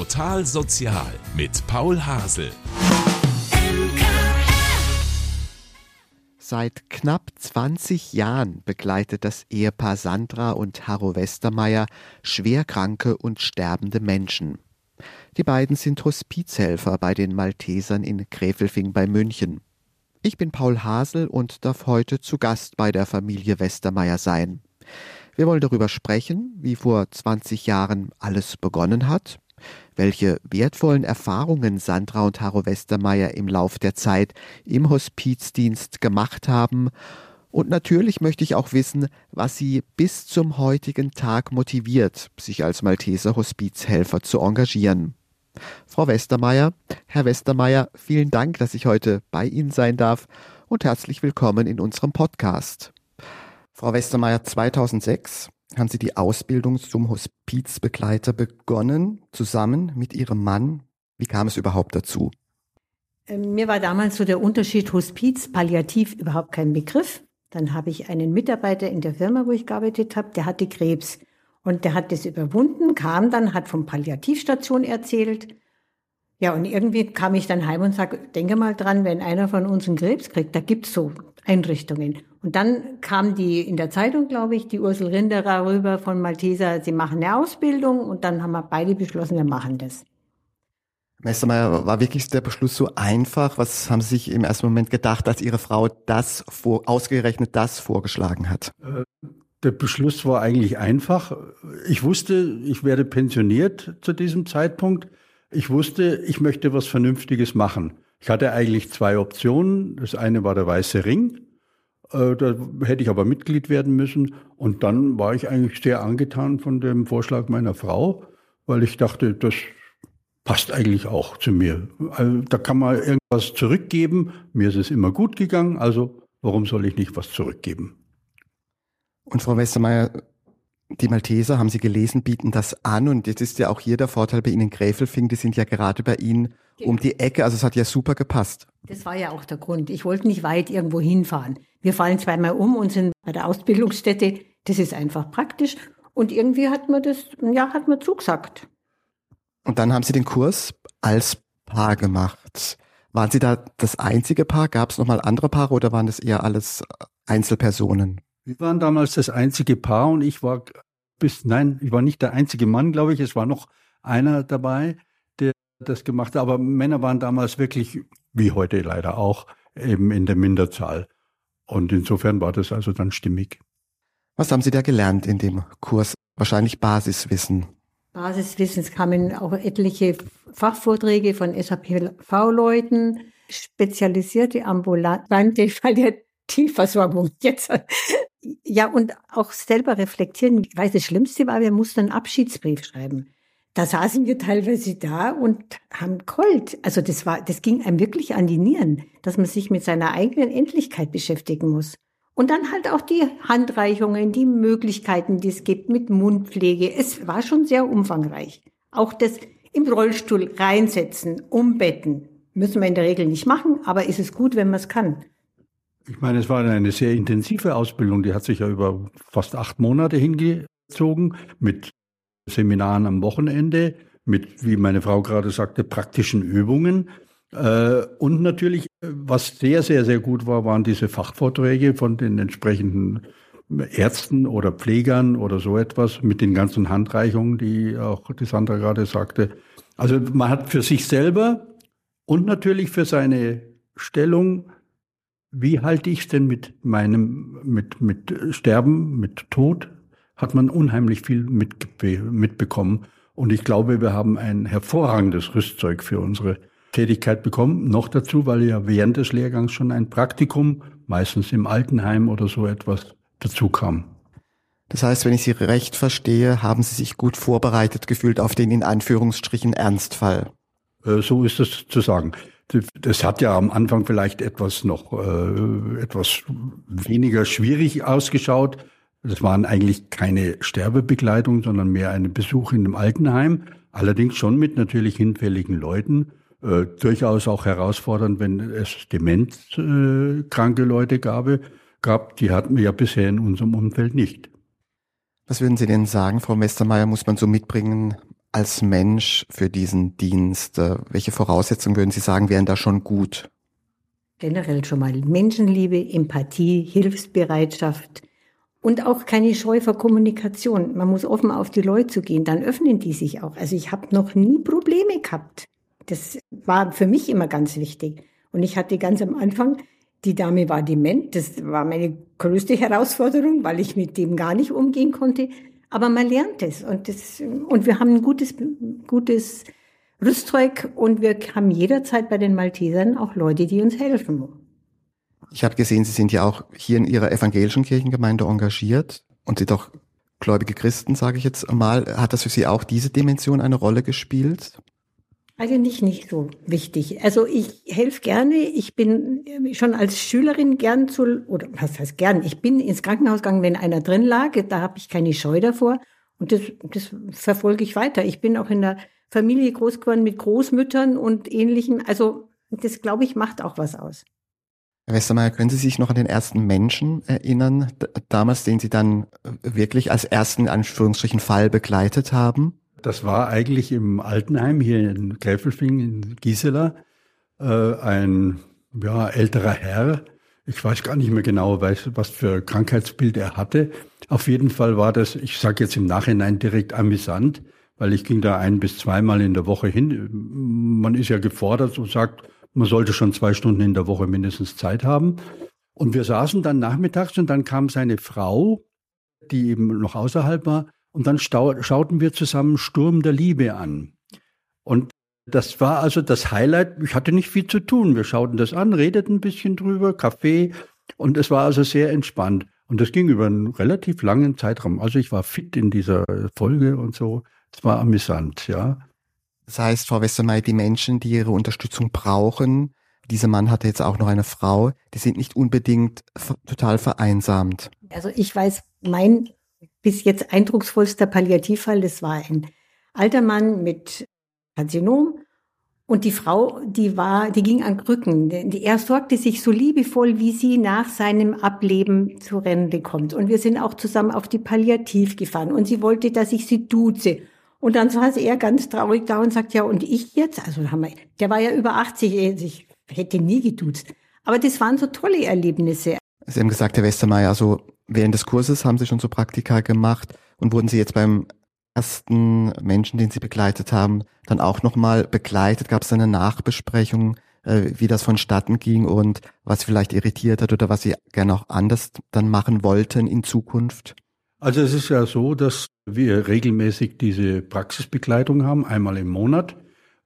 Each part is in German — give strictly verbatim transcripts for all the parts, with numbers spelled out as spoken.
Total Sozial mit Paul Hasel. Seit knapp zwanzig Jahren begleitet das Ehepaar Sandra und Harro Westermeier schwerkranke und sterbende Menschen. Die beiden sind Hospizhelfer bei den Maltesern in Gräfelfing bei München. Ich bin Paul Hasel und darf heute zu Gast bei der Familie Westermeier sein. Wir wollen darüber sprechen, wie vor zwanzig Jahren alles begonnen hat, welche wertvollen Erfahrungen Sandra und Harro Westermeier im Lauf der Zeit im Hospizdienst gemacht haben. Und natürlich möchte ich auch wissen, was sie bis zum heutigen Tag motiviert, sich als Malteser Hospizhelfer zu engagieren. Frau Westermeier, Herr Westermeier, vielen Dank, dass ich heute bei Ihnen sein darf und herzlich willkommen in unserem Podcast. Frau Westermeier, zweitausendsechs haben Sie die Ausbildung zum Hospizbegleiter begonnen, zusammen mit Ihrem Mann. Wie kam es überhaupt dazu? Mir war damals so der Unterschied Hospiz, Palliativ überhaupt kein Begriff. Dann habe ich einen Mitarbeiter in der Firma, wo ich gearbeitet habe, der hatte Krebs. Und der hat das überwunden, kam dann, hat von Palliativstation erzählt. Ja, und irgendwie kam ich dann heim und sage, denke mal dran, wenn einer von uns einen Krebs kriegt, da gibt's so Einrichtungen. Und dann kam die in der Zeitung, glaube ich, die Ursel Rinderer rüber von Malteser, sie machen eine Ausbildung und dann haben wir beide beschlossen, wir machen das. Westermeier, war wirklich der Beschluss so einfach? Was haben Sie sich im ersten Moment gedacht, als Ihre Frau das vor, ausgerechnet das vorgeschlagen hat? Der Beschluss war eigentlich einfach. Ich wusste, ich werde pensioniert zu diesem Zeitpunkt. Ich wusste, ich möchte was Vernünftiges machen. Ich hatte eigentlich zwei Optionen. Das eine war der Weiße Ring. Da hätte ich aber Mitglied werden müssen. Und dann war ich eigentlich sehr angetan von dem Vorschlag meiner Frau, weil ich dachte, das passt eigentlich auch zu mir. Also, da kann man irgendwas zurückgeben. Mir ist es immer gut gegangen, also warum soll ich nicht was zurückgeben? Und Frau Westermeier, die Malteser, haben Sie gelesen, bieten das an. Und jetzt ist ja auch hier der Vorteil bei Ihnen in Gräfelfing, die sind ja gerade bei Ihnen um die Ecke. Also es hat ja super gepasst. Das war ja auch der Grund. Ich wollte nicht weit irgendwo hinfahren. Wir fallen zweimal um und sind bei der Ausbildungsstätte. Das ist einfach praktisch. Und irgendwie hat mir das, ja, hat mir zugesagt. Und dann haben Sie den Kurs als Paar gemacht. Waren Sie da das einzige Paar? Gab es nochmal andere Paare oder waren das eher alles Einzelpersonen? Wir waren damals das einzige Paar und ich war bis, nein, ich war nicht der einzige Mann, glaube ich. Es war noch einer dabei, der das gemacht hat. Aber Männer waren damals wirklich, wie heute leider auch, eben in der Minderzahl. Und insofern war das also dann stimmig. Was haben Sie da gelernt in dem Kurs? Wahrscheinlich Basiswissen. Basiswissen, es kamen auch etliche Fachvorträge von S A P V-Leuten, spezialisierte ambulante Palliativversorgung. Jetzt. Ja, und auch selber reflektieren. Ich weiß, das Schlimmste war, wir mussten einen Abschiedsbrief schreiben. Da saßen wir teilweise da und haben geheult. Also das war, das ging einem wirklich an die Nieren, dass man sich mit seiner eigenen Endlichkeit beschäftigen muss. Und dann halt auch die Handreichungen, die Möglichkeiten, die es gibt mit Mundpflege. Es war schon sehr umfangreich. Auch das im Rollstuhl reinsetzen, umbetten, müssen wir in der Regel nicht machen, aber ist es gut, wenn man es kann. Ich meine, es war eine sehr intensive Ausbildung, die hat sich ja über fast acht Monate hingezogen, mit Seminaren am Wochenende, mit, wie meine Frau gerade sagte, praktischen Übungen. Und natürlich, was sehr, sehr, sehr gut war, waren diese Fachvorträge von den entsprechenden Ärzten oder Pflegern oder so etwas mit den ganzen Handreichungen, die auch die Sandra gerade sagte. Also man hat für sich selber und natürlich für seine Stellung, wie halte ich es denn mit meinem, mit, mit Sterben, mit Tod, hat man unheimlich viel mitbe- mitbekommen. Und ich glaube, wir haben ein hervorragendes Rüstzeug für unsere Tätigkeit bekommen. Noch dazu, weil ja während des Lehrgangs schon ein Praktikum, meistens im Altenheim oder so etwas, dazu kam. Das heißt, wenn ich Sie recht verstehe, haben Sie sich gut vorbereitet gefühlt auf den in Anführungsstrichen Ernstfall. Äh, so ist es zu sagen. Das hat ja am Anfang vielleicht etwas noch äh, etwas weniger schwierig ausgeschaut. Das waren eigentlich keine Sterbebegleitung, sondern mehr ein Besuch in einem Altenheim. Allerdings schon mit natürlich hinfälligen Leuten. Äh, durchaus auch herausfordernd, wenn es demenzkranke äh, Leute gab, gab. Die hatten wir ja bisher in unserem Umfeld nicht. Was würden Sie denn sagen, Frau Westermeier, muss man so mitbringen als Mensch für diesen Dienst? Welche Voraussetzungen würden Sie sagen, wären da schon gut? Generell schon mal Menschenliebe, Empathie, Hilfsbereitschaft und auch keine Scheu vor Kommunikation. Man muss offen auf die Leute zugehen, dann öffnen die sich auch. Also ich habe noch nie Probleme gehabt. Das war für mich immer ganz wichtig. Und ich hatte ganz am Anfang, die Dame war dement, das war meine größte Herausforderung, weil ich mit dem gar nicht umgehen konnte. Aber man lernt es und, das, und wir haben ein gutes, gutes Rüstzeug und wir haben jederzeit bei den Maltesern auch Leute, die uns helfen. Ich habe gesehen, Sie sind ja auch hier in Ihrer evangelischen Kirchengemeinde engagiert und sind auch gläubige Christen, sage ich jetzt mal. Hat das für Sie auch diese Dimension eine Rolle gespielt? Eigentlich nicht so wichtig. Also ich helfe gerne. Ich bin schon als Schülerin gern zu, oder was heißt gern, ich bin ins Krankenhaus gegangen, wenn einer drin lag. Da habe ich keine Scheu davor. Und das, das verfolge ich weiter. Ich bin auch in der Familie groß geworden mit Großmüttern und Ähnlichem. Also das, glaube ich, macht auch was aus. Herr Westermeier, können Sie sich noch an den ersten Menschen erinnern, damals, den Sie dann wirklich als ersten, in Anführungsstrichen, Fall begleitet haben? Das war eigentlich im Altenheim hier in Gräfelfing in Gisela, äh, ein ja, älterer Herr. Ich weiß gar nicht mehr genau, was für Krankheitsbild er hatte. Auf jeden Fall war das, ich sage jetzt im Nachhinein direkt amüsant, weil ich ging da ein- bis zweimal in der Woche hin. Man ist ja gefordert und sagt, man sollte schon zwei Stunden in der Woche mindestens Zeit haben. Und wir saßen dann nachmittags und dann kam seine Frau, die eben noch außerhalb war, und dann schauten wir zusammen Sturm der Liebe an. Und das war also das Highlight. Ich hatte nicht viel zu tun. Wir schauten das an, redeten ein bisschen drüber, Kaffee. Und es war also sehr entspannt. Und das ging über einen relativ langen Zeitraum. Also ich war fit in dieser Folge und so. Es war amüsant, ja. Das heißt, Frau Westermeier, die Menschen, die ihre Unterstützung brauchen, dieser Mann hatte jetzt auch noch eine Frau, die sind nicht unbedingt f- total vereinsamt. Also ich weiß, mein bis jetzt eindrucksvollster Palliativfall, das war ein alter Mann mit Karzinom und die Frau, die war, die ging an Krücken. Die, er sorgte sich so liebevoll, wie sie nach seinem Ableben zu Rente kommt. Und wir sind auch zusammen auf die Palliativ gefahren und sie wollte, dass ich sie duze. Und dann saß er ganz traurig da und sagt, ja, und ich jetzt? Also haben wir, der war ja über achtzig, ich hätte nie geduzt. Aber das waren so tolle Erlebnisse. Sie haben gesagt, Herr Westermeier, also während des Kurses haben Sie schon so Praktika gemacht und wurden Sie jetzt beim ersten Menschen, den Sie begleitet haben, dann auch nochmal begleitet? Gab es eine Nachbesprechung, äh, wie das vonstatten ging und was Sie vielleicht irritiert hat oder was Sie gerne auch anders dann machen wollten in Zukunft? Also es ist ja so, dass wir regelmäßig diese Praxisbegleitung haben, einmal im Monat,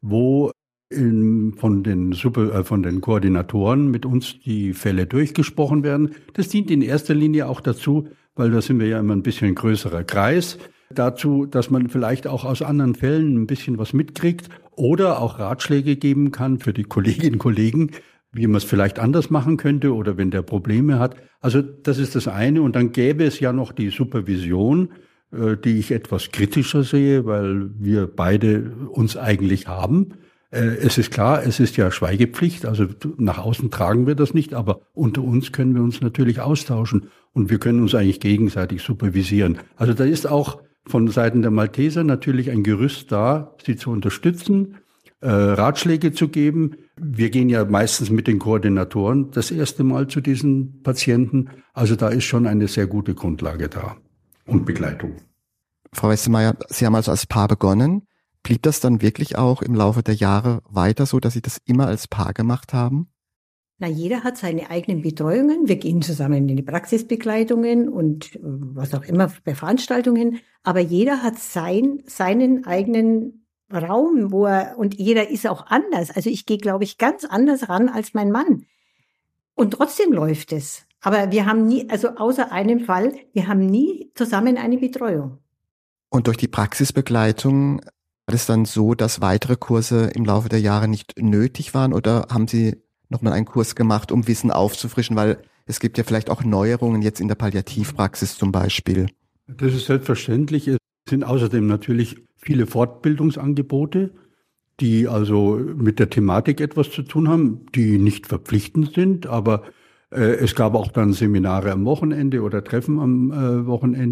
wo in, von den Super, äh, von den Koordinatoren mit uns die Fälle durchgesprochen werden. Das dient in erster Linie auch dazu, weil da sind wir ja immer ein bisschen größerer Kreis, dazu, dass man vielleicht auch aus anderen Fällen ein bisschen was mitkriegt oder auch Ratschläge geben kann für die Kolleginnen und Kollegen, wie man es vielleicht anders machen könnte oder wenn der Probleme hat. Also das ist das eine. Und dann gäbe es ja noch die Supervision, äh, die ich etwas kritischer sehe, weil wir beide uns eigentlich haben. Es ist klar, es ist ja Schweigepflicht, also nach außen tragen wir das nicht, aber unter uns können wir uns natürlich austauschen und wir können uns eigentlich gegenseitig supervisieren. Also da ist auch von Seiten der Malteser natürlich ein Gerüst da, sie zu unterstützen, äh, Ratschläge zu geben. Wir gehen ja meistens mit den Koordinatoren das erste Mal zu diesen Patienten, also da ist schon eine sehr gute Grundlage da und Begleitung. Frau Westermeier, Sie haben also als Paar begonnen. Blieb das dann wirklich auch im Laufe der Jahre weiter so, dass Sie das immer als Paar gemacht haben? Na, jeder hat seine eigenen Betreuungen. Wir gehen zusammen in die Praxisbegleitungen und was auch immer bei Veranstaltungen. Aber jeder hat sein, seinen eigenen Raum, wo er, und jeder ist auch anders. Also ich gehe, glaube ich, ganz anders ran als mein Mann. Und trotzdem läuft es. Aber wir haben nie, also außer einem Fall, wir haben nie zusammen eine Betreuung. Und durch die Praxisbegleitung war es dann so, dass weitere Kurse im Laufe der Jahre nicht nötig waren oder haben Sie nochmal einen Kurs gemacht, um Wissen aufzufrischen? Weil es gibt ja vielleicht auch Neuerungen jetzt in der Palliativpraxis zum Beispiel. Das ist selbstverständlich. Es sind außerdem natürlich viele Fortbildungsangebote, die also mit der Thematik etwas zu tun haben, die nicht verpflichtend sind, aber äh, es gab auch dann Seminare am Wochenende oder Treffen am äh, Wochenende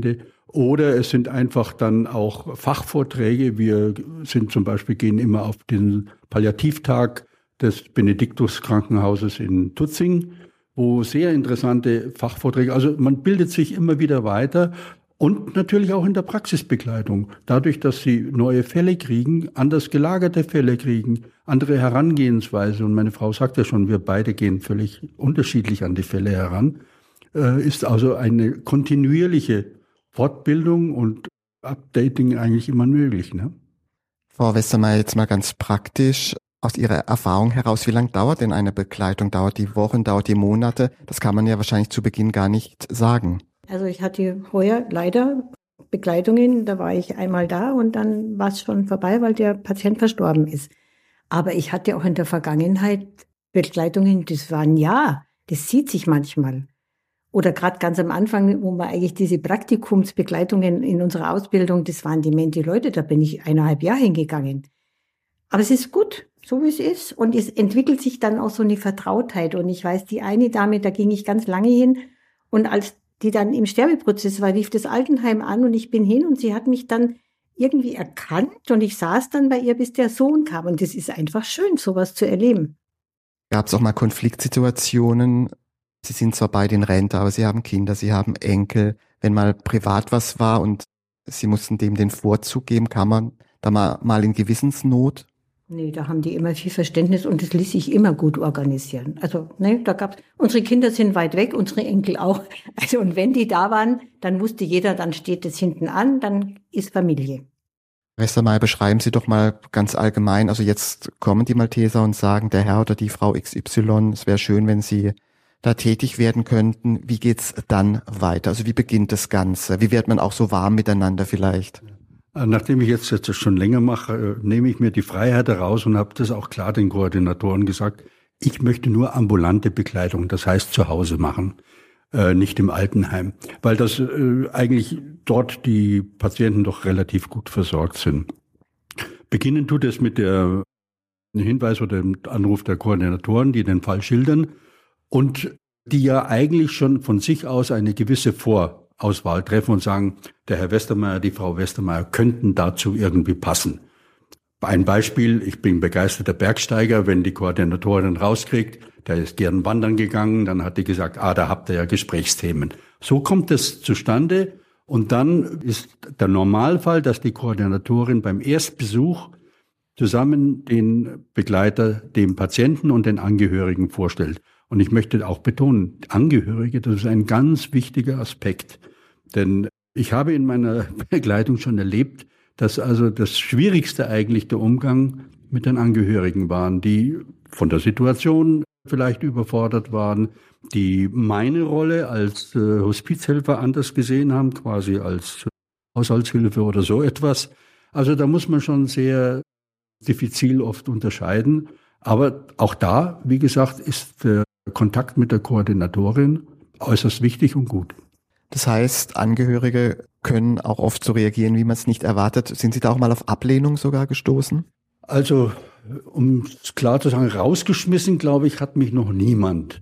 Oder es sind einfach dann auch Fachvorträge. Wir sind zum Beispiel, gehen immer auf den Palliativtag des Benediktus Krankenhauses in Tutzing, wo sehr interessante Fachvorträge, also man bildet sich immer wieder weiter und natürlich auch in der Praxisbegleitung. Dadurch, dass sie neue Fälle kriegen, anders gelagerte Fälle kriegen, andere Herangehensweise. Und meine Frau sagt ja schon, wir beide gehen völlig unterschiedlich an die Fälle heran, ist also eine kontinuierliche Fortbildung und Updating eigentlich immer möglich, ne? Frau Westermeier, jetzt mal ganz praktisch aus Ihrer Erfahrung heraus, wie lange dauert denn eine Begleitung? Dauert die Wochen, dauert die Monate? Das kann man ja wahrscheinlich zu Beginn gar nicht sagen. Also ich hatte heuer leider Begleitungen, da war ich einmal da und dann war es schon vorbei, weil der Patient verstorben ist. Aber ich hatte auch in der Vergangenheit Begleitungen, das war ein Jahr, das zieht sich manchmal. Oder gerade ganz am Anfang, wo wir eigentlich diese Praktikumsbegleitungen in unserer Ausbildung, das waren demente Leute, da bin ich eineinhalb Jahre hingegangen. Aber es ist gut, so wie es ist. Und es entwickelt sich dann auch so eine Vertrautheit. Und ich weiß, die eine Dame, da ging ich ganz lange hin. Und als die dann im Sterbeprozess war, rief das Altenheim an und ich bin hin und sie hat mich dann irgendwie erkannt. Und ich saß dann bei ihr, bis der Sohn kam. Und das ist einfach schön, sowas zu erleben. Gab es auch mal Konfliktsituationen? Sie sind zwar beide in Rente, aber Sie haben Kinder, Sie haben Enkel. Wenn mal privat was war und Sie mussten dem den Vorzug geben, kam man da mal, mal in Gewissensnot? Nee, da haben die immer viel Verständnis und das ließ sich immer gut organisieren. Also, ne, da gab's, unsere Kinder sind weit weg, unsere Enkel auch. Also, und wenn die da waren, dann wusste jeder, dann steht das hinten an, dann ist Familie. Westermeier, beschreiben Sie doch mal ganz allgemein, also jetzt kommen die Malteser und sagen, der Herr oder die Frau X Y, es wäre schön, wenn Sie da tätig werden könnten. Wie geht's dann weiter? Also wie beginnt das Ganze? Wie wird man auch so warm miteinander vielleicht? Nachdem ich jetzt das schon länger mache, nehme ich mir die Freiheit heraus und habe das auch klar den Koordinatoren gesagt. Ich möchte nur ambulante Begleitung, das heißt zu Hause machen, äh, nicht im Altenheim, weil das äh, eigentlich dort die Patienten doch relativ gut versorgt sind. Beginnen tut es mit der Hinweis oder dem Anruf der Koordinatoren, die den Fall schildern und die ja eigentlich schon von sich aus eine gewisse Vorauswahl treffen und sagen, der Herr Westermeier, die Frau Westermeier könnten dazu irgendwie passen. Ein Beispiel, ich bin begeisterter Bergsteiger, wenn die Koordinatorin rauskriegt, der ist gern wandern gegangen, dann hat die gesagt, ah, da habt ihr ja Gesprächsthemen. So kommt es zustande und dann ist der Normalfall, dass die Koordinatorin beim Erstbesuch zusammen den Begleiter, dem Patienten und den Angehörigen vorstellt. Und ich möchte auch betonen, Angehörige, das ist ein ganz wichtiger Aspekt. Denn ich habe in meiner Begleitung schon erlebt, dass also das Schwierigste eigentlich der Umgang mit den Angehörigen waren, die von der Situation vielleicht überfordert waren, die meine Rolle als äh, Hospizhelfer anders gesehen haben, quasi als Haushaltshilfe oder so etwas. Also da muss man schon sehr diffizil oft unterscheiden. Aber auch da, wie gesagt, ist der Kontakt mit der Koordinatorin äußerst wichtig und gut. Das heißt, Angehörige können auch oft so reagieren, wie man es nicht erwartet. Sind Sie da auch mal auf Ablehnung sogar gestoßen? Also, um es klar zu sagen, rausgeschmissen, glaube ich, hat mich noch niemand.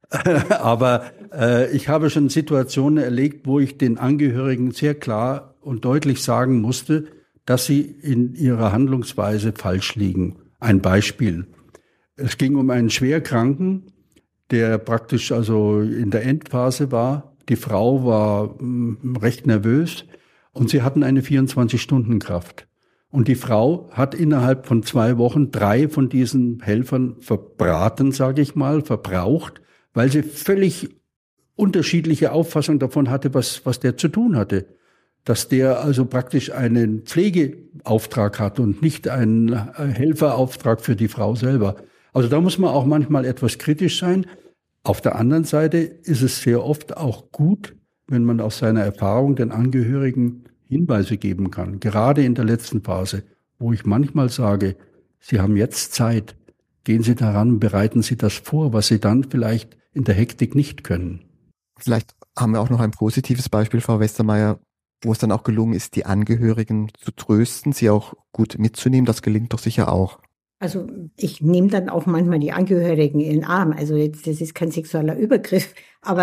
Aber äh, ich habe schon Situationen erlebt, wo ich den Angehörigen sehr klar und deutlich sagen musste, dass sie in ihrer Handlungsweise falsch liegen. Ein Beispiel. Es ging um einen Schwerkranken, der praktisch also in der Endphase war. Die Frau war mh, recht nervös und sie hatten eine vierundzwanzig-Stunden-Kraft. Und die Frau hat innerhalb von zwei Wochen drei von diesen Helfern verbraten, sage ich mal, verbraucht, weil sie völlig unterschiedliche Auffassung davon hatte, was, was der zu tun hatte. Dass der also praktisch einen Pflegeauftrag hat und nicht einen Helferauftrag für die Frau selber. Also da muss man auch manchmal etwas kritisch sein. Auf der anderen Seite ist es sehr oft auch gut, wenn man aus seiner Erfahrung den Angehörigen Hinweise geben kann. Gerade in der letzten Phase, wo ich manchmal sage, Sie haben jetzt Zeit, gehen Sie daran, bereiten Sie das vor, was Sie dann vielleicht in der Hektik nicht können. Vielleicht haben wir auch noch ein positives Beispiel, Frau Westermeier, wo es dann auch gelungen ist, die Angehörigen zu trösten, sie auch gut mitzunehmen. Das gelingt doch sicher auch. Also ich nehme dann auch manchmal die Angehörigen in den Arm. Also jetzt, das ist kein sexueller Übergriff, aber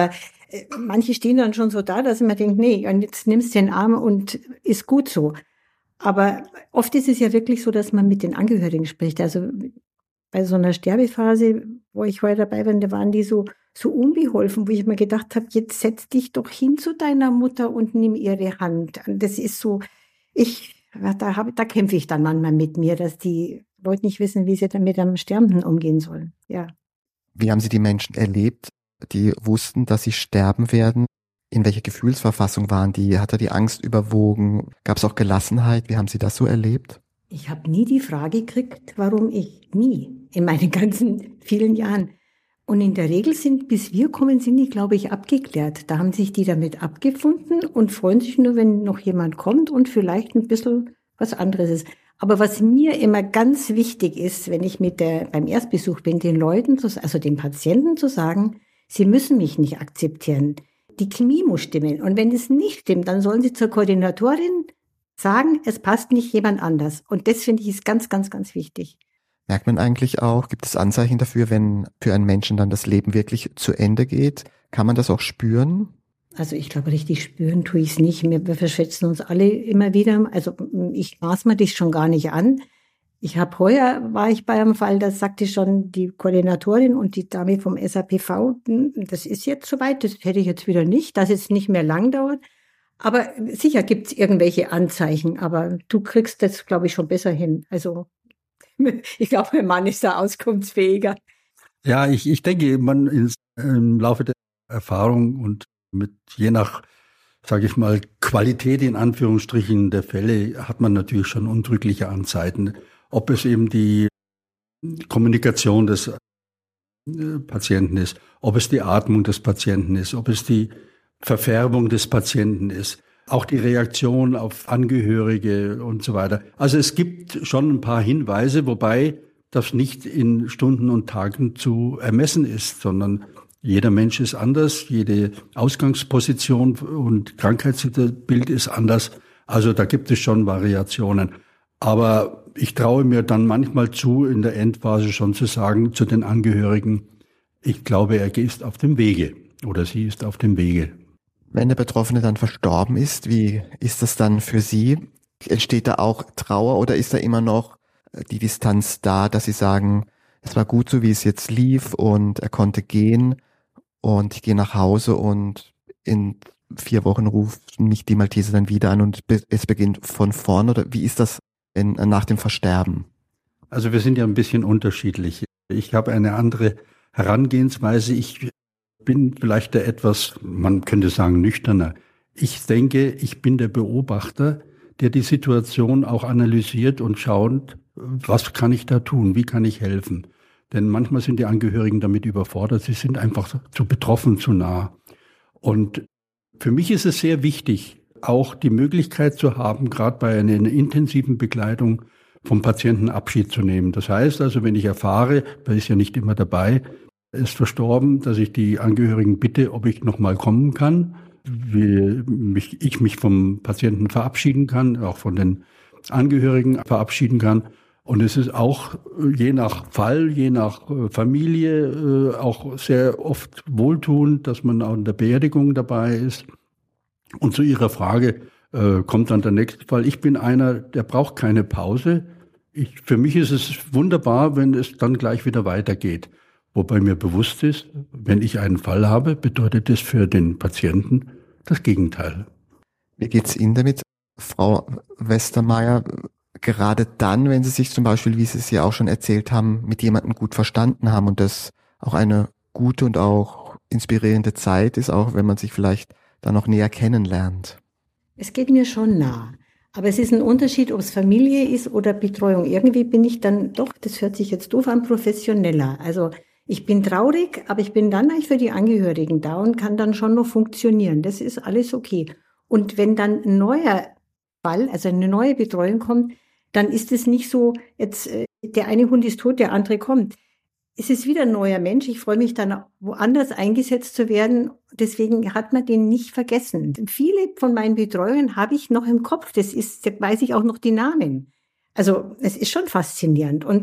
manche stehen dann schon so da, dass man denkt, nee, und jetzt nimmst du den Arm und ist gut so. Aber oft ist es ja wirklich so, dass man mit den Angehörigen spricht. Also bei so einer Sterbephase, wo ich heute dabei war, da waren die so, so unbeholfen, wo ich mir gedacht habe, jetzt setz dich doch hin zu deiner Mutter und nimm ihre Hand. Das ist so, ich, da, hab, da kämpfe ich dann manchmal mit mir, dass die Leute nicht wissen, wie sie dann mit einem Sterbenden umgehen sollen. Ja. Wie haben Sie die Menschen erlebt, die wussten, dass sie sterben werden? In welcher Gefühlsverfassung waren die? Hat er die Angst überwogen? Gab es auch Gelassenheit? Wie haben Sie das so erlebt? Ich habe nie die Frage gekriegt, warum ich. Nie. In meinen ganzen vielen Jahren. Und in der Regel sind, bis wir kommen, sind die, glaube ich, abgeklärt. Da haben sich die damit abgefunden und freuen sich nur, wenn noch jemand kommt und vielleicht ein bisschen was anderes ist. Aber was mir immer ganz wichtig ist, wenn ich mit der, beim Erstbesuch bin, den Leuten, zu, also den Patienten zu sagen, sie müssen mich nicht akzeptieren. Die Chemie muss stimmen. Und wenn es nicht stimmt, dann sollen sie zur Koordinatorin sagen, es passt nicht jemand anders. Und das finde ich ist ganz, ganz, ganz wichtig. Merkt man eigentlich auch, gibt es Anzeichen dafür, wenn für einen Menschen dann das Leben wirklich zu Ende geht? Kann man das auch spüren? Also ich glaube, richtig spüren tue ich es nicht. Wir, wir verschätzen uns alle immer wieder. Also ich maß mir das schon gar nicht an. Ich habe heuer, war ich bei einem Fall, da sagte schon die Koordinatorin und die Dame vom S A P V, das ist jetzt soweit, das hätte ich jetzt wieder nicht, dass es nicht mehr lang dauert. Aber sicher gibt es irgendwelche Anzeichen, aber du kriegst das, glaube ich, schon besser hin. Also ich glaube, mein Mann ist da auskunftsfähiger. Ja, ich, ich denke, man ins, im Laufe der Erfahrung und mit je nach, sage ich mal, Qualität in Anführungsstrichen der Fälle hat man natürlich schon untrügliche Anzeichen. Ob es eben die Kommunikation des Patienten ist, ob es die Atmung des Patienten ist, ob es die Verfärbung des Patienten ist, auch die Reaktion auf Angehörige und so weiter. Also es gibt schon ein paar Hinweise, wobei das nicht in Stunden und Tagen zu ermessen ist, sondern jeder Mensch ist anders, jede Ausgangsposition und Krankheitsbild ist anders. Also da gibt es schon Variationen. Aber ich traue mir dann manchmal zu, in der Endphase schon zu sagen zu den Angehörigen, ich glaube, er ist auf dem Wege oder sie ist auf dem Wege. Wenn der Betroffene dann verstorben ist, wie ist das dann für Sie? Entsteht da auch Trauer oder ist da immer noch die Distanz da, dass Sie sagen, es war gut so, wie es jetzt lief und er konnte gehen und ich gehe nach Hause und in vier Wochen rufen mich die Malteser dann wieder an und es beginnt von vorn, oder wie ist das in, nach dem Versterben? Also wir sind ja ein bisschen unterschiedlich. Ich habe eine andere Herangehensweise. Ich bin vielleicht der etwas, man könnte sagen, nüchterner. Ich denke, ich bin der Beobachter, der die Situation auch analysiert und schaut, was kann ich da tun, wie kann ich helfen. Denn manchmal sind die Angehörigen damit überfordert, sie sind einfach zu betroffen, zu nah. Und für mich ist es sehr wichtig, auch die Möglichkeit zu haben, gerade bei einer intensiven Begleitung vom Patienten Abschied zu nehmen. Das heißt also, wenn ich erfahre, der ist ja nicht immer dabei, er ist verstorben, dass ich die Angehörigen bitte, ob ich nochmal kommen kann, wie mich, ich mich vom Patienten verabschieden kann, auch von den Angehörigen verabschieden kann. Und es ist auch je nach Fall, je nach Familie auch sehr oft wohltuend, dass man auch in der Beerdigung dabei ist. Und zu Ihrer Frage äh, kommt dann der nächste Fall. Ich bin einer, der braucht keine Pause. Ich, für mich ist es wunderbar, wenn es dann gleich wieder weitergeht. Wobei mir bewusst ist, wenn ich einen Fall habe, bedeutet es für den Patienten das Gegenteil. Wie geht's Ihnen damit, Frau Westermeier? Gerade dann, wenn Sie sich zum Beispiel, wie Sie es ja auch schon erzählt haben, mit jemandem gut verstanden haben und das auch eine gute und auch inspirierende Zeit ist, auch wenn man sich vielleicht dann noch näher kennenlernt. Es geht mir schon nah. Aber es ist ein Unterschied, ob es Familie ist oder Betreuung. Irgendwie bin ich dann doch, das hört sich jetzt doof an, professioneller. Also ich bin traurig, aber ich bin dann eigentlich für die Angehörigen da und kann dann schon noch funktionieren. Das ist alles okay. Und wenn dann ein neuer Fall, also eine neue Betreuung kommt, dann ist es nicht so, jetzt der eine Hund ist tot, der andere kommt. Es ist wieder ein neuer Mensch. Ich freue mich dann, woanders eingesetzt zu werden. Deswegen hat man den nicht vergessen. Viele von meinen Betreuungen habe ich noch im Kopf. Das ist, da weiß ich auch noch die Namen. Also es ist schon faszinierend. Und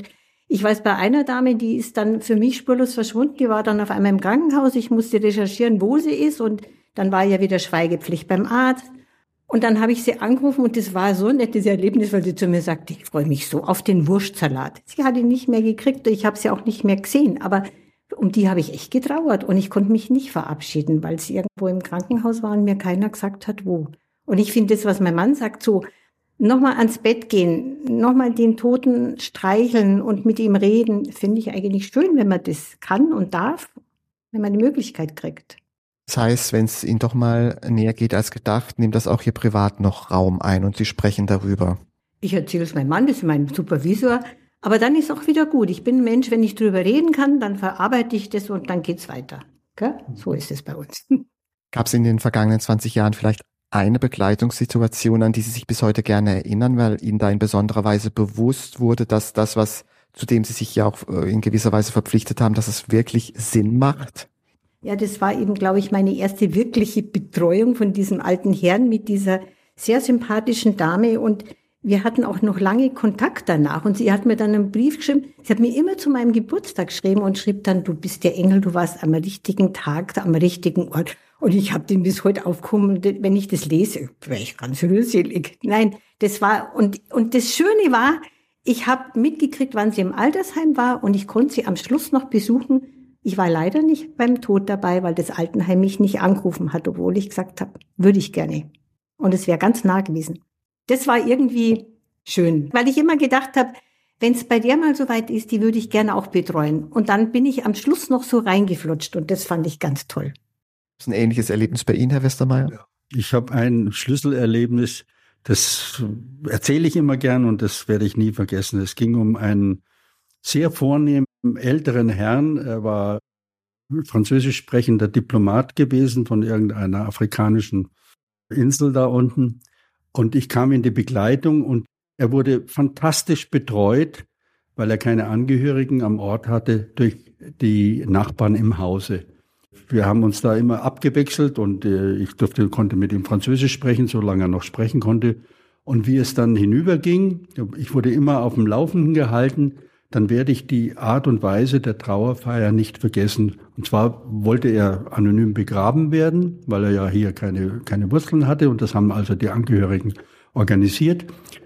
Ich weiß, bei einer Dame, die ist dann für mich spurlos verschwunden, die war dann auf einmal im Krankenhaus, ich musste recherchieren, wo sie ist und dann war ja wieder Schweigepflicht beim Arzt. Und dann habe ich sie angerufen und das war so ein nettes Erlebnis, weil sie zu mir sagte, ich freue mich so auf den Wurstsalat. Sie hat ihn nicht mehr gekriegt, ich habe sie auch nicht mehr gesehen, aber um die habe ich echt getrauert und ich konnte mich nicht verabschieden, weil sie irgendwo im Krankenhaus war und mir keiner gesagt hat, wo. Und ich finde das, was mein Mann sagt, so nochmal ans Bett gehen, nochmal den Toten streicheln und mit ihm reden, finde ich eigentlich schön, wenn man das kann und darf, wenn man die Möglichkeit kriegt. Das heißt, wenn es Ihnen doch mal näher geht als gedacht, nimmt das auch hier privat noch Raum ein und Sie sprechen darüber. Ich erzähle es meinem Mann, das ist mein Supervisor, aber dann ist auch wieder gut. Ich bin ein Mensch, wenn ich drüber reden kann, dann verarbeite ich das und dann geht's weiter. Gell? So ist es bei uns. Gab es in den vergangenen zwanzig Jahren vielleicht eine Begleitungssituation, an die Sie sich bis heute gerne erinnern, weil Ihnen da in besonderer Weise bewusst wurde, dass das, was zu dem Sie sich ja auch in gewisser Weise verpflichtet haben, dass es wirklich Sinn macht? Ja, das war eben, glaube ich, meine erste wirkliche Betreuung von diesem alten Herrn mit dieser sehr sympathischen Dame und wir hatten auch noch lange Kontakt danach und sie hat mir dann einen Brief geschrieben. Sie hat mir immer zu meinem Geburtstag geschrieben und schrieb dann, du bist der Engel, du warst am richtigen Tag, am richtigen Ort. Und ich habe den bis heute aufgekommen, wenn ich das lese, wäre ich ganz rührselig. Nein, das war, und, und das Schöne war, ich habe mitgekriegt, wann sie im Altersheim war und ich konnte sie am Schluss noch besuchen. Ich war leider nicht beim Tod dabei, weil das Altenheim mich nicht angerufen hat, obwohl ich gesagt habe, würde ich gerne. Und es wäre ganz nah gewesen. Das war irgendwie schön, weil ich immer gedacht habe, wenn es bei der mal so weit ist, die würde ich gerne auch betreuen. Und dann bin ich am Schluss noch so reingeflutscht und das fand ich ganz toll. Das ist ein ähnliches Erlebnis bei Ihnen, Herr Westermeier? Ich habe ein Schlüsselerlebnis, das erzähle ich immer gern und das werde ich nie vergessen. Es ging um einen sehr vornehmen älteren Herrn. Er war französisch sprechender Diplomat gewesen von irgendeiner afrikanischen Insel da unten. Und ich kam in die Begleitung und er wurde fantastisch betreut, weil er keine Angehörigen am Ort hatte, durch die Nachbarn im Hause. Wir haben uns da immer abgewechselt und äh, ich durfte, konnte mit ihm Französisch sprechen, solange er noch sprechen konnte. Und wie es dann hinüberging, ich wurde immer auf dem Laufenden gehalten, dann werde ich die Art und Weise der Trauerfeier nicht vergessen. Und zwar wollte er anonym begraben werden, weil er ja hier keine, keine Wurzeln hatte. Und das haben also die Angehörigen organisiert.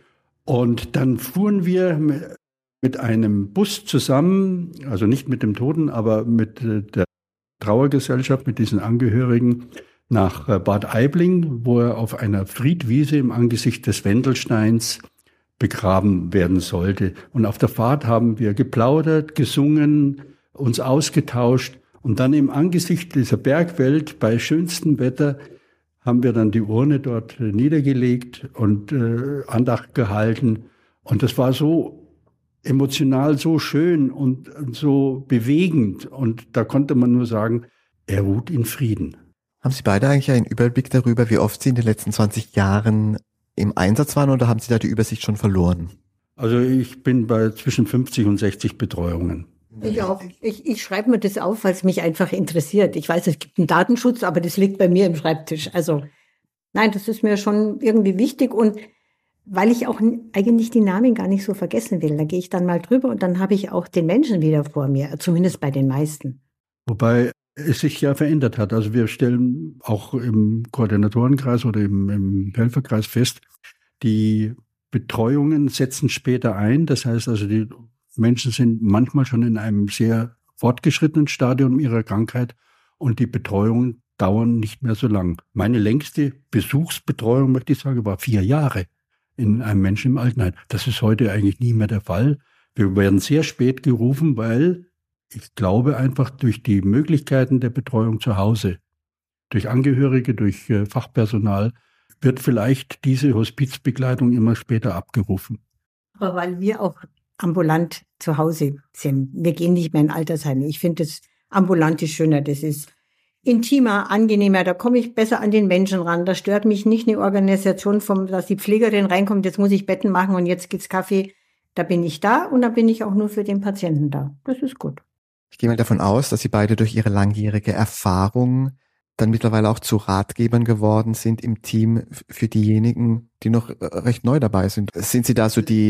Und dann fuhren wir mit einem Bus zusammen, also nicht mit dem Toten, aber mit der Trauergesellschaft, mit diesen Angehörigen, nach Bad Aibling, wo er auf einer Friedwiese im Angesicht des Wendelsteins begraben werden sollte. Und auf der Fahrt haben wir geplaudert, gesungen, uns ausgetauscht. Und dann im Angesicht dieser Bergwelt, bei schönstem Wetter, haben wir dann die Urne dort niedergelegt und äh, Andacht gehalten. Und das war so emotional, so schön und so bewegend. Und da konnte man nur sagen, er ruht in Frieden. Haben Sie beide eigentlich einen Überblick darüber, wie oft Sie in den letzten zwanzig Jahren im Einsatz waren oder haben Sie da die Übersicht schon verloren? Also ich bin bei zwischen fünfzig und sechzig Betreuungen. Ich auch. Ich, ich schreibe mir das auf, weil es mich einfach interessiert. Ich weiß, es gibt einen Datenschutz, aber das liegt bei mir im Schreibtisch. Also nein, das ist mir schon irgendwie wichtig und weil ich auch eigentlich die Namen gar nicht so vergessen will. Da gehe ich dann mal drüber und dann habe ich auch den Menschen wieder vor mir, zumindest bei den meisten. Wobei es sich ja verändert hat. Also wir stellen auch im Koordinatorenkreis oder im, im Helferkreis fest, die Betreuungen setzen später ein. Das heißt also, die Menschen sind manchmal schon in einem sehr fortgeschrittenen Stadium ihrer Krankheit und die Betreuungen dauern nicht mehr so lang. Meine längste Besuchsbetreuung, möchte ich sagen, war vier Jahre in einem Menschen im Altenheim. Das ist heute eigentlich nie mehr der Fall. Wir werden sehr spät gerufen, weil ich glaube einfach durch die Möglichkeiten der Betreuung zu Hause, durch Angehörige, durch äh, Fachpersonal, wird vielleicht diese Hospizbegleitung immer später abgerufen. Aber weil wir auch ambulant zu Hause sind. Wir gehen nicht mehr in Altersheim. Ich finde das ambulant ist schöner. Das ist intimer, angenehmer. Da komme ich besser an den Menschen ran. Da stört mich nicht eine Organisation, vom, dass die Pflegerin reinkommt, jetzt muss ich Betten machen und jetzt gibt's Kaffee. Da bin ich da und da bin ich auch nur für den Patienten da. Das ist gut. Ich gehe mal davon aus, dass Sie beide durch Ihre langjährige Erfahrung dann mittlerweile auch zu Ratgebern geworden sind im Team für diejenigen, die noch recht neu dabei sind. Sind Sie da so die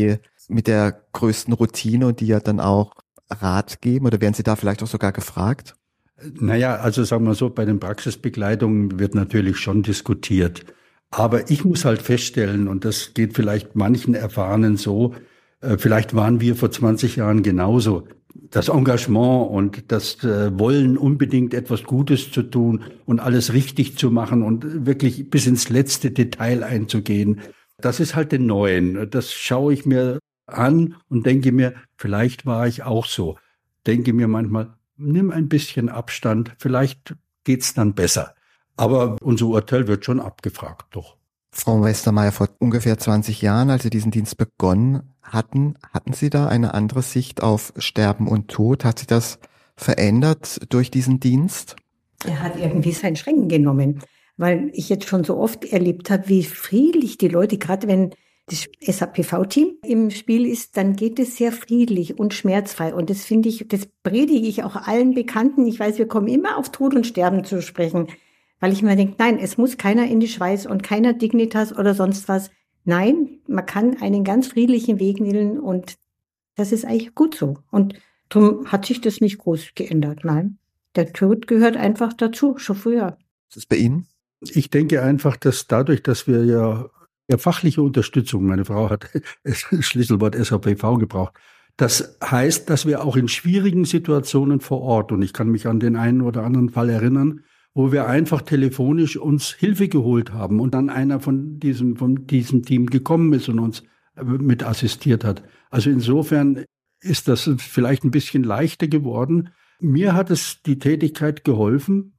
mit der größten Routine und die ja dann auch Rat geben? Oder werden Sie da vielleicht auch sogar gefragt? Naja, also sagen wir so, bei den Praxisbegleitungen wird natürlich schon diskutiert. Aber ich muss halt feststellen, und das geht vielleicht manchen Erfahrenen so, äh, vielleicht waren wir vor zwanzig Jahren genauso. Das Engagement und das äh, Wollen, unbedingt etwas Gutes zu tun und alles richtig zu machen und wirklich bis ins letzte Detail einzugehen, das ist halt den Neuen. Das schaue ich mir an und denke mir, vielleicht war ich auch so. Denke mir manchmal, nimm ein bisschen Abstand, vielleicht geht's dann besser. Aber unser Urteil wird schon abgefragt, doch. Frau Westermeier, vor ungefähr zwanzig Jahren, als Sie diesen Dienst begonnen hatten, hatten Sie da eine andere Sicht auf Sterben und Tod? Hat sich das verändert durch diesen Dienst? Er hat irgendwie seinen Schrecken genommen, weil ich jetzt schon so oft erlebt habe, wie friedlich die Leute, gerade wenn das S A P V-Team im Spiel ist, dann geht es sehr friedlich und schmerzfrei. Und das finde ich, das predige ich auch allen Bekannten. Ich weiß, wir kommen immer auf Tod und Sterben zu sprechen, weil ich mir denke, nein, es muss keiner in die Schweiß und keiner Dignitas oder sonst was. Nein, man kann einen ganz friedlichen Weg wählen und das ist eigentlich gut so. Und darum hat sich das nicht groß geändert. Nein, der Tod gehört einfach dazu, schon früher. Was ist bei Ihnen? Ich denke einfach, dass dadurch, dass wir ja Ja, fachliche Unterstützung, meine Frau hat das Schlüsselwort S A P V gebraucht. Das heißt, dass wir auch in schwierigen Situationen vor Ort, und ich kann mich an den einen oder anderen Fall erinnern, wo wir einfach telefonisch uns Hilfe geholt haben und dann einer von diesem, von diesem Team gekommen ist und uns mit assistiert hat. Also insofern ist das vielleicht ein bisschen leichter geworden. Mir hat es die Tätigkeit geholfen,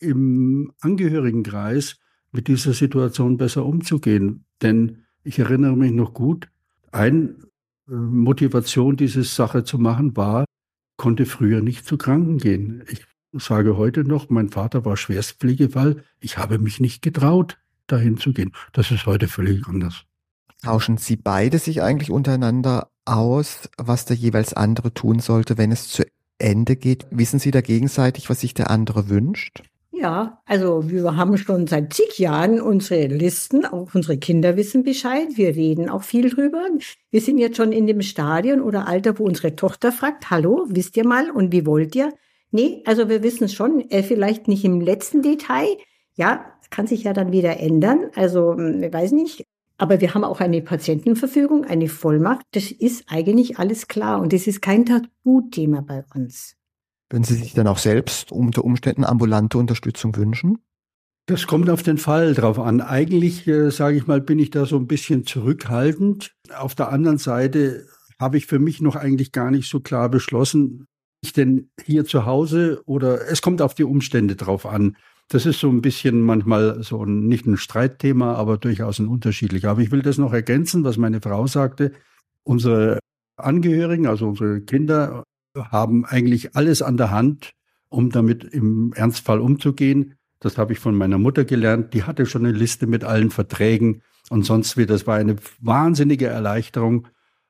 im Angehörigenkreis mit dieser Situation besser umzugehen. Denn ich erinnere mich noch gut, eine Motivation, diese Sache zu machen, war, konnte früher nicht zu Kranken gehen. Ich sage heute noch, mein Vater war Schwerstpflegefall. Ich habe mich nicht getraut, dahin zu gehen. Das ist heute völlig anders. Tauschen Sie beide sich eigentlich untereinander aus, was der jeweils andere tun sollte, wenn es zu Ende geht? Wissen Sie da gegenseitig, was sich der andere wünscht? Ja, also wir haben schon seit zig Jahren unsere Listen, auch unsere Kinder wissen Bescheid, wir reden auch viel drüber. Wir sind jetzt schon in dem Stadion oder Alter, wo unsere Tochter fragt, hallo, wisst ihr mal und wie wollt ihr? Nee, also wir wissen schon, äh, vielleicht nicht im letzten Detail, ja, kann sich ja dann wieder ändern, also ich weiß nicht. Aber wir haben auch eine Patientenverfügung, eine Vollmacht, das ist eigentlich alles klar und das ist kein Tabuthema bei uns. Würden Sie sich dann auch selbst unter Umständen ambulante Unterstützung wünschen? Das kommt auf den Fall drauf an. Eigentlich, äh, sage ich mal, bin ich da so ein bisschen zurückhaltend. Auf der anderen Seite habe ich für mich noch eigentlich gar nicht so klar beschlossen, ich denn hier zu Hause oder es kommt auf die Umstände drauf an. Das ist so ein bisschen manchmal so ein, nicht ein Streitthema, aber durchaus ein unterschiedlicher. Aber ich will das noch ergänzen, was meine Frau sagte. Unsere Angehörigen, also unsere Kinder, haben eigentlich alles an der Hand, um damit im Ernstfall umzugehen. Das habe ich von meiner Mutter gelernt. Die hatte schon eine Liste mit allen Verträgen und sonst wie. Das war eine wahnsinnige Erleichterung.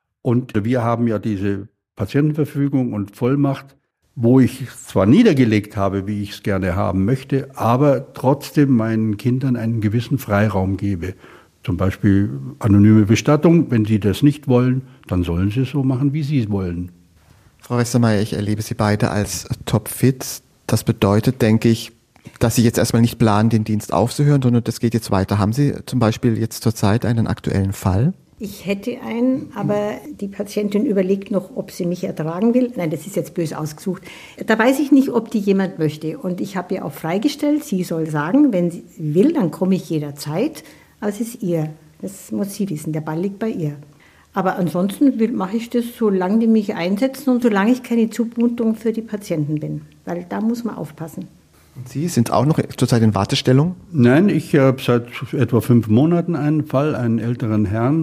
Und wir haben ja diese Patientenverfügung und Vollmacht, wo ich zwar niedergelegt habe, wie ich es gerne haben möchte, aber trotzdem meinen Kindern einen gewissen Freiraum gebe. Zum Beispiel anonyme Bestattung. Wenn sie das nicht wollen, dann sollen sie es so machen, wie sie es wollen. Frau Westermeier, ich erlebe Sie beide als topfit. Das bedeutet, denke ich, dass Sie jetzt erstmal nicht planen, den Dienst aufzuhören, sondern das geht jetzt weiter. Haben Sie zum Beispiel jetzt zurzeit einen aktuellen Fall? Ich hätte einen, aber die Patientin überlegt noch, ob sie mich ertragen will. Nein, das ist jetzt böse ausgesucht. Da weiß ich nicht, ob die jemand möchte. Und ich habe ihr auch freigestellt, sie soll sagen, wenn sie will, dann komme ich jederzeit. Aber es ist ihr. Das muss sie wissen. Der Ball liegt bei ihr. Aber ansonsten mache ich das, solange die mich einsetzen und solange ich keine Zumutung für die Patienten bin. Weil da muss man aufpassen. Und Sie sind auch noch zurzeit in Wartestellung? Nein, ich habe seit etwa fünf Monaten einen Fall, einen älteren Herrn,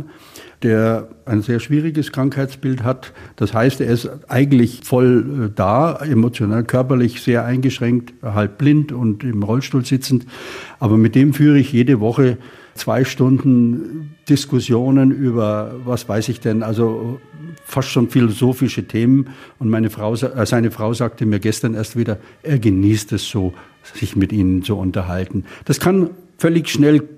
der ein sehr schwieriges Krankheitsbild hat. Das heißt, er ist eigentlich voll da, emotional, körperlich sehr eingeschränkt, halb blind und im Rollstuhl sitzend. Aber mit dem führe ich jede Woche zwei Stunden Diskussionen über, was weiß ich denn, also fast schon philosophische Themen. Und meine Frau, äh, seine Frau sagte mir gestern erst wieder, er genießt es so, sich mit ihnen zu unterhalten. Das kann völlig schnell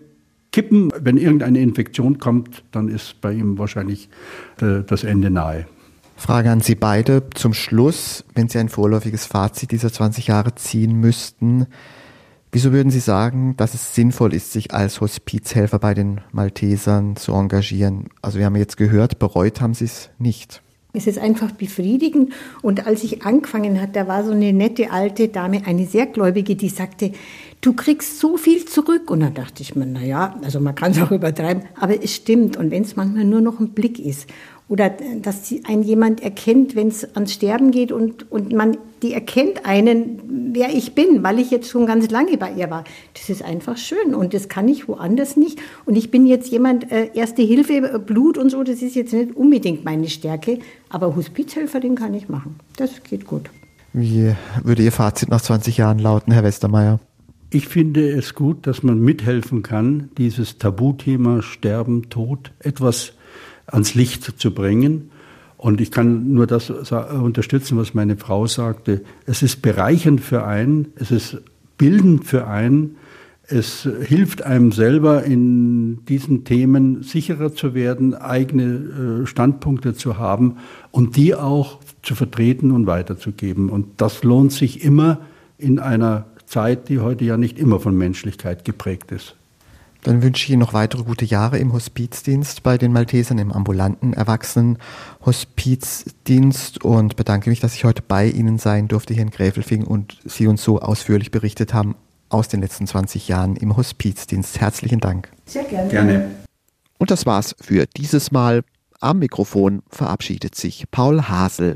kippen. Wenn irgendeine Infektion kommt, dann ist bei ihm wahrscheinlich äh, das Ende nahe. Frage an Sie beide zum Schluss, wenn Sie ein vorläufiges Fazit dieser zwanzig Jahre ziehen müssten. Wieso würden Sie sagen, dass es sinnvoll ist, sich als Hospizhelfer bei den Maltesern zu engagieren? Also wir haben jetzt gehört, bereut haben Sie es nicht. Es ist einfach befriedigend. Und als ich angefangen habe, da war so eine nette alte Dame, eine sehr Gläubige, die sagte, du kriegst so viel zurück. Und dann dachte ich mir, naja, also man kann es auch übertreiben, aber es stimmt. Und wenn es manchmal nur noch ein Blick ist oder dass ein jemand erkennt, wenn es ans Sterben geht und, und man, die erkennt einen, wer ich bin, weil ich jetzt schon ganz lange bei ihr war. Das ist einfach schön und das kann ich woanders nicht. Und ich bin jetzt jemand, äh, Erste Hilfe, Blut und so, das ist jetzt nicht unbedingt meine Stärke, aber Hospizhelferin kann ich machen. Das geht gut. Wie würde Ihr Fazit nach zwanzig Jahren lauten, Herr Westermeier? Ich finde es gut, dass man mithelfen kann, dieses Tabuthema Sterben, Tod etwas ans Licht zu bringen. Und ich kann nur das unterstützen, was meine Frau sagte. Es ist bereichernd für einen, es ist bildend für einen, es hilft einem selber in diesen Themen sicherer zu werden, eigene Standpunkte zu haben und die auch zu vertreten und weiterzugeben. Und das lohnt sich immer in einer Zeit, die heute ja nicht immer von Menschlichkeit geprägt ist. Dann wünsche ich Ihnen noch weitere gute Jahre im Hospizdienst bei den Maltesern, im ambulanten Erwachsenen-Hospizdienst und bedanke mich, dass ich heute bei Ihnen sein durfte hier in Gräfelfing und Sie uns so ausführlich berichtet haben aus den letzten zwanzig Jahren im Hospizdienst. Herzlichen Dank. Sehr gerne. Gerne. Und das war's für dieses Mal. Am Mikrofon verabschiedet sich Paul Hasel.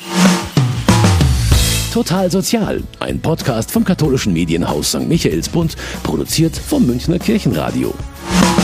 Total Sozial, ein Podcast vom katholischen Medienhaus Sankt Michaelsbund, produziert vom Münchner Kirchenradio.